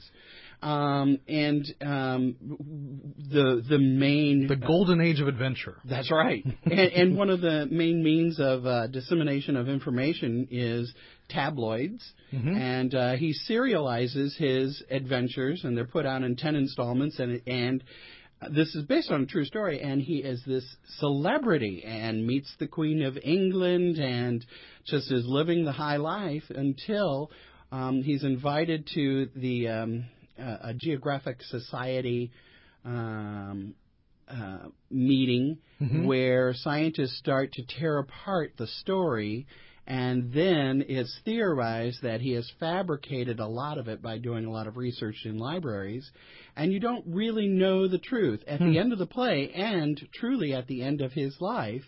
[SPEAKER 7] The
[SPEAKER 3] golden age of adventure.
[SPEAKER 7] That's right. and one of the main means of dissemination of information is tabloids, and he serializes his adventures, and they're put out in 10 installments, and this is based on a true story, and he is this celebrity and meets the Queen of England and just is living the high life until he's invited to the a Geographic Society meeting where scientists start to tear apart the story, and then it's theorized that he has fabricated a lot of it by doing a lot of research in libraries, and you don't really know the truth. At the end of the play, and truly at the end of his life,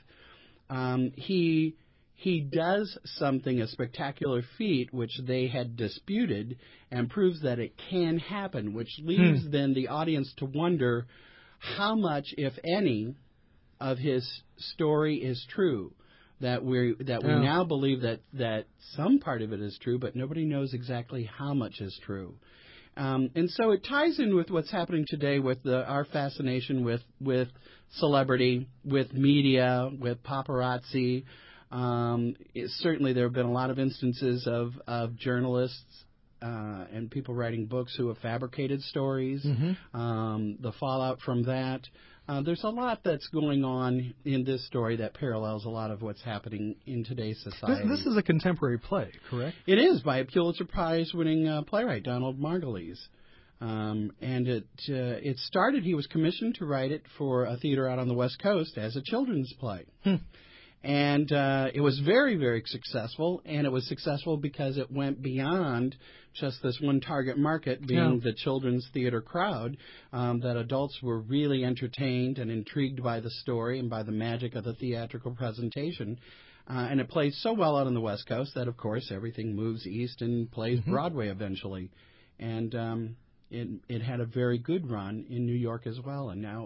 [SPEAKER 7] he does something, a spectacular feat, which they had disputed, and proves that it can happen, which leaves then the audience to wonder how much, if any, of his story is true. That we now believe that some part of it is true, but nobody knows exactly how much is true. And so it ties in with what's happening today with our fascination with celebrity, with media, with paparazzi. Certainly there have been a lot of instances of journalists and people writing books who have fabricated stories, the fallout from that. There's a lot that's going on in this story that parallels a lot of what's happening in today's society.
[SPEAKER 3] This is a contemporary play, correct?
[SPEAKER 7] It is, by a Pulitzer Prize-winning playwright, Donald Margulies. And it started, he was commissioned to write it for a theater out on the West Coast as a children's play. And it was very, very successful, and it was successful because it went beyond just this one target market, being the children's theater crowd, that adults were really entertained and intrigued by the story and by the magic of the theatrical presentation. And it played so well out on the West Coast that, of course, everything moves east and plays Broadway eventually. And it had a very good run in New York as well, and now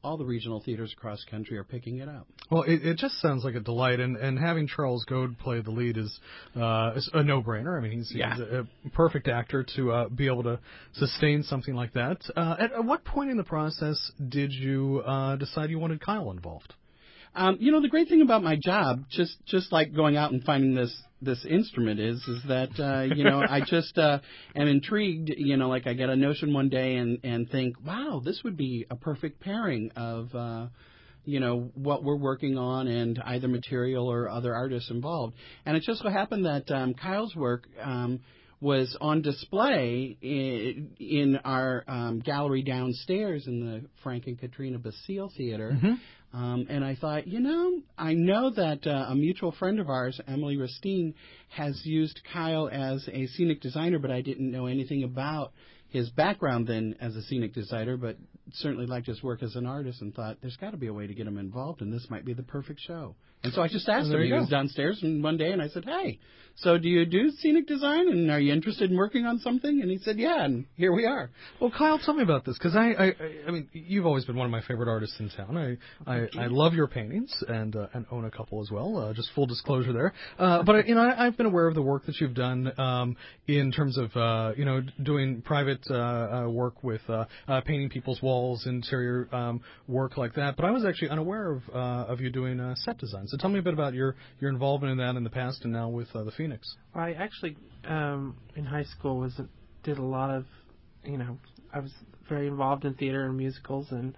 [SPEAKER 7] all the regional theaters across the country are picking it up.
[SPEAKER 3] Well, it just sounds like a delight, and having Charles Gode play the lead is a no-brainer. I mean, he's a perfect actor to be able to sustain something like that. At what point in the process did you decide you wanted Kyle involved?
[SPEAKER 7] The great thing about my job, just like going out and finding this instrument is that, I just am intrigued, like I get a notion one day and think, wow, this would be a perfect pairing of, what we're working on and either material or other artists involved. And it just so happened that Kyle's work was on display in our gallery downstairs in the Frank and Katrina Basile Theater. Mm-hmm. And I thought, I know that a mutual friend of ours, Emily Ristine, has used Kyle as a scenic designer, but I didn't know anything about his background then as a scenic designer, but certainly liked his work as an artist and thought there's got to be a way to get him involved, and this might be the perfect show. And so I just asked him. He was downstairs one day, and I said, hey, so do you do scenic design, and are you interested in working on something? And he said, yeah, and here we are.
[SPEAKER 3] Well, Kyle, tell me about this, because I mean, you've always been one of my favorite artists in town. I love your paintings, and own a couple as well, just full disclosure there. But, I've been aware of the work that you've done in terms of, doing private work with painting people's walls, interior work like that. But I was actually unaware of you doing set design. So tell me a bit about your involvement in that in the past and now with the Phoenix.
[SPEAKER 8] Well, I actually, in high school, did a lot of, I was very involved in theater and musicals. And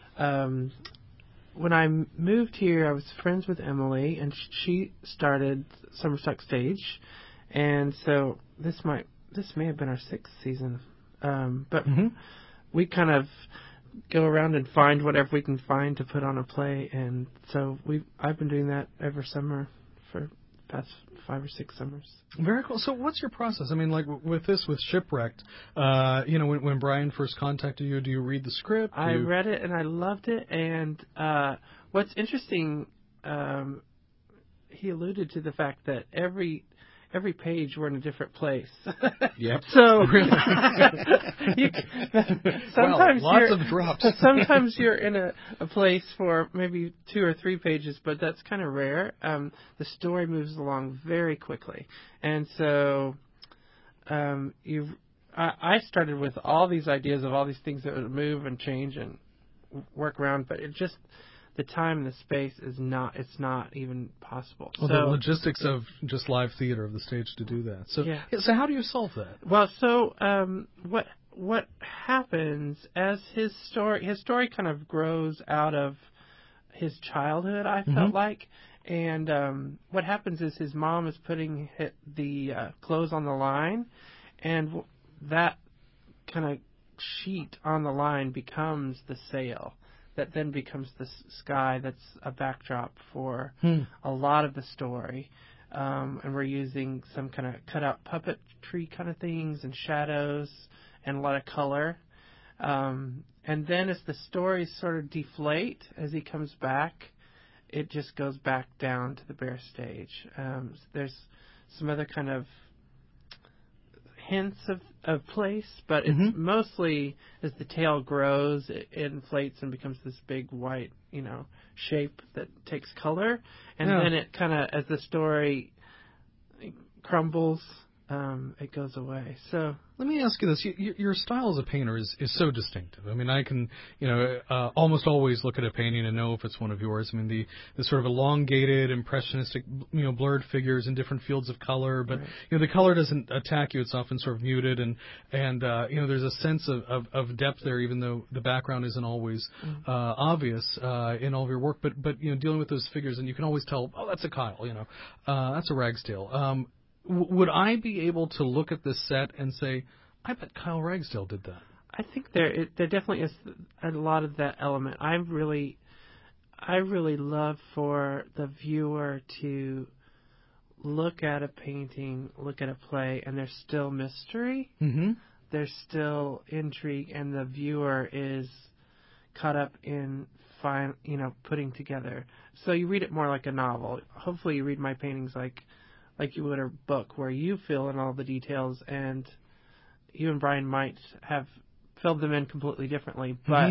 [SPEAKER 8] when I moved here, I was friends with Emily, and she started Summerstock Stage. And so this may have been our 6th season. But we kind of go around and find whatever we can find to put on a play, and so I've been doing that every summer for the past 5 or 6 summers.
[SPEAKER 3] Very cool. So what's your process? I mean, like with Shipwrecked, when Brian first contacted you, do you read the script?
[SPEAKER 8] I read it and I loved it, and what's interesting, he alluded to the fact that every page we're in a different place.
[SPEAKER 3] Yep.
[SPEAKER 8] So
[SPEAKER 3] sometimes lots of drops.
[SPEAKER 8] Sometimes you're in a place for maybe 2 or 3 pages, but that's kind of rare. The story moves along very quickly, and so I started with all these ideas of all these things that would move and change and work around, but it just. The time and the space it's not even possible.
[SPEAKER 3] Well, the logistics of just live theater of the stage to do that. So, so how do you solve that?
[SPEAKER 8] Well, so what happens as his story kind of grows out of his childhood, I felt like, and what happens is his mom is putting the clothes on the line, and that kind of sheet on the line becomes the sail. That then becomes the sky that's a backdrop for a lot of the story. And we're using some kind of cut-out puppetry kind of things and shadows and a lot of color. And then as the stories sort of deflate, as he comes back, it just goes back down to the bare stage. There's some other kind of hints of place, but it's mostly as the tail grows, it inflates and becomes this big white, shape that takes color, and then it kind of, as the story crumbles, it goes away. So
[SPEAKER 3] let me ask you this: your style as a painter is so distinctive. I mean, I can almost always look at a painting and know if it's one of yours. I mean, the sort of elongated, impressionistic, blurred figures in different fields of color, but the color doesn't attack you. It's often sort of muted, and there's a sense of depth there, even though the background isn't always obvious in all of your work. But dealing with those figures, and you can always tell, oh, that's a Kyle. That's a Ragsdale. Would I be able to look at this set and say, I bet Kyle Ragsdale did that?
[SPEAKER 8] I think there definitely is a lot of that element. I really love for the viewer to look at a painting, look at a play, and there's still mystery. Mm-hmm. There's still intrigue, and the viewer is caught up in putting together. So you read it more like a novel. Hopefully you read my paintings like you would a book, where you fill in all the details, and you and Brian might have filled them in completely differently, but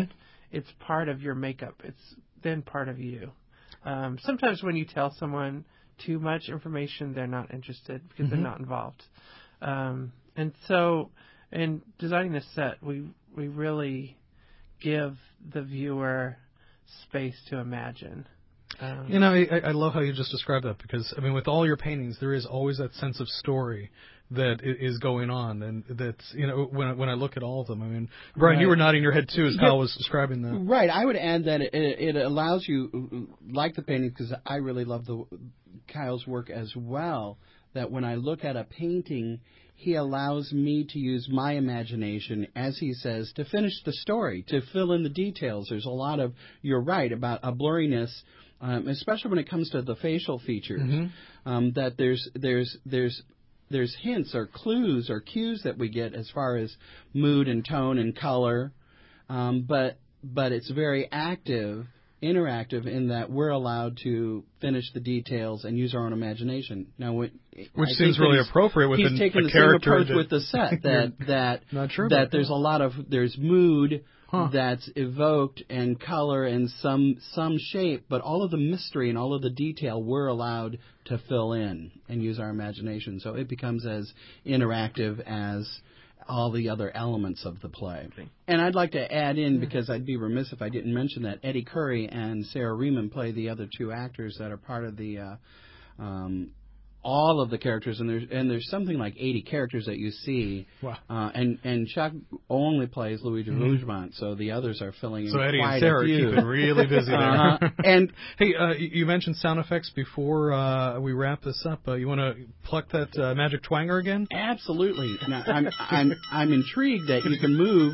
[SPEAKER 8] it's part of your makeup. It's then part of you. Sometimes when you tell someone too much information, they're not interested because they're not involved. And so in designing the set, we really give the viewer space to imagine.
[SPEAKER 3] I love how you just described that because, I mean, with all your paintings, there is always that sense of story that is going on, and that's, when I look at all of them, I mean, Brian, you were nodding your head too as Kyle was describing that.
[SPEAKER 7] Right. I would add that it allows you, like the painting, because I really love Kyle's work as well, that when I look at a painting, he allows me to use my imagination, as he says, to finish the story, to fill in the details. There's a lot of, you're right, about a blurriness, especially when it comes to the facial features, that there's hints or clues or cues that we get as far as mood and tone and color, but it's very interactive in that we're allowed to finish the details and use our own imagination. Now, which
[SPEAKER 3] seems really appropriate with
[SPEAKER 7] he's taken the same approach with the set that there's a lot of mood that's evoked and color and some shape, but all of the mystery and all of the detail we're allowed to fill in and use our imagination. So it becomes as interactive as all the other elements of the play. And I'd like to add in, because I'd be remiss if I didn't mention that Eddie Curry and Sarah Riemann play the other two actors that are part of the all of the characters, and there's something like 80 characters that you see. Wow. And Chuck only plays Louis de Rougemont, so the others are filling in quite a few. So Eddie and Sarah keep it really busy there.
[SPEAKER 3] And hey, you mentioned sound effects before we wrap this up. You want to pluck that magic twanger again?
[SPEAKER 7] Absolutely. Now, I'm intrigued that you can move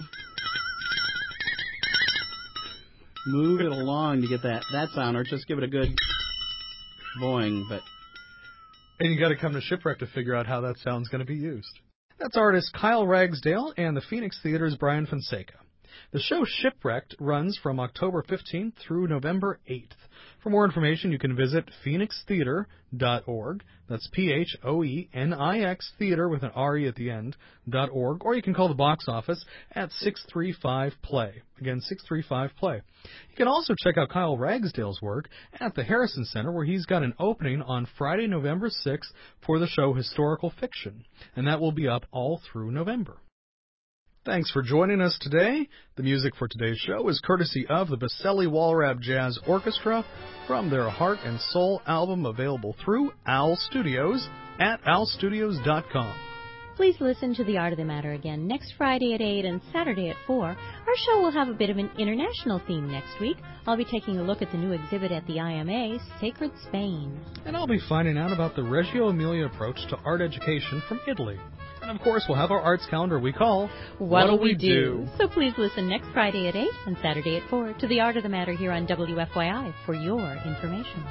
[SPEAKER 7] it along to get that sound, or just give it a good boing, but.
[SPEAKER 3] And you got to come to Shipwreck to figure out how that sound's going to be used. That's artist Kyle Ragsdale and the Phoenix Theater's Brian Fonseca. The show Shipwrecked runs from October 15th through November 8th. For more information, you can visit phoenixtheater.org. That's PHOENIX theater with an RE at the end, .org. Or you can call the box office at 635-PLAY. Again, 635-PLAY. You can also check out Kyle Ragsdale's work at the Harrison Center, where he's got an opening on Friday, November 6th for the show Historical Fiction. And that will be up all through November. Thanks for joining us today. The music for today's show is courtesy of the Baselli Walrab Jazz Orchestra from their Heart and Soul album, available through OWL Studios at owlstudios.com.
[SPEAKER 2] Please listen to The Art of the Matter again next Friday at 8 and Saturday at 4. Our show will have a bit of an international theme next week. I'll be taking a look at the new exhibit at the IMA, Sacred Spain.
[SPEAKER 3] And I'll be finding out about the Reggio Emilia approach to art education from Italy. And, of course, we'll have our arts calendar we call
[SPEAKER 2] What'll We Do? So please listen next Friday at 8 and Saturday at 4 to The Art of the Matter here on WFYI for your information.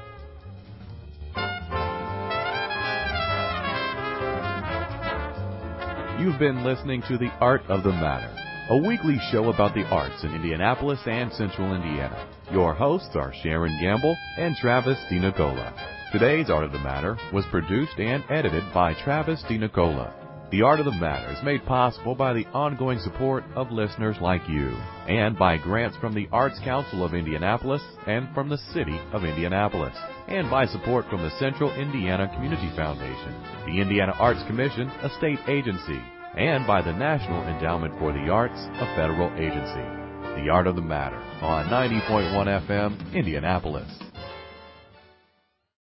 [SPEAKER 1] You've been listening to The Art of the Matter, a weekly show about the arts in Indianapolis and Central Indiana. Your hosts are Sharon Gamble and Travis DiNicola. Today's Art of the Matter was produced and edited by Travis DiNicola. The Art of the Matter is made possible by the ongoing support of listeners like you, and by grants from the Arts Council of Indianapolis and from the City of Indianapolis, and by support from the Central Indiana Community Foundation, the Indiana Arts Commission, a state agency, and by the National Endowment for the Arts, a federal agency. The Art of the Matter on 90.1 FM, Indianapolis.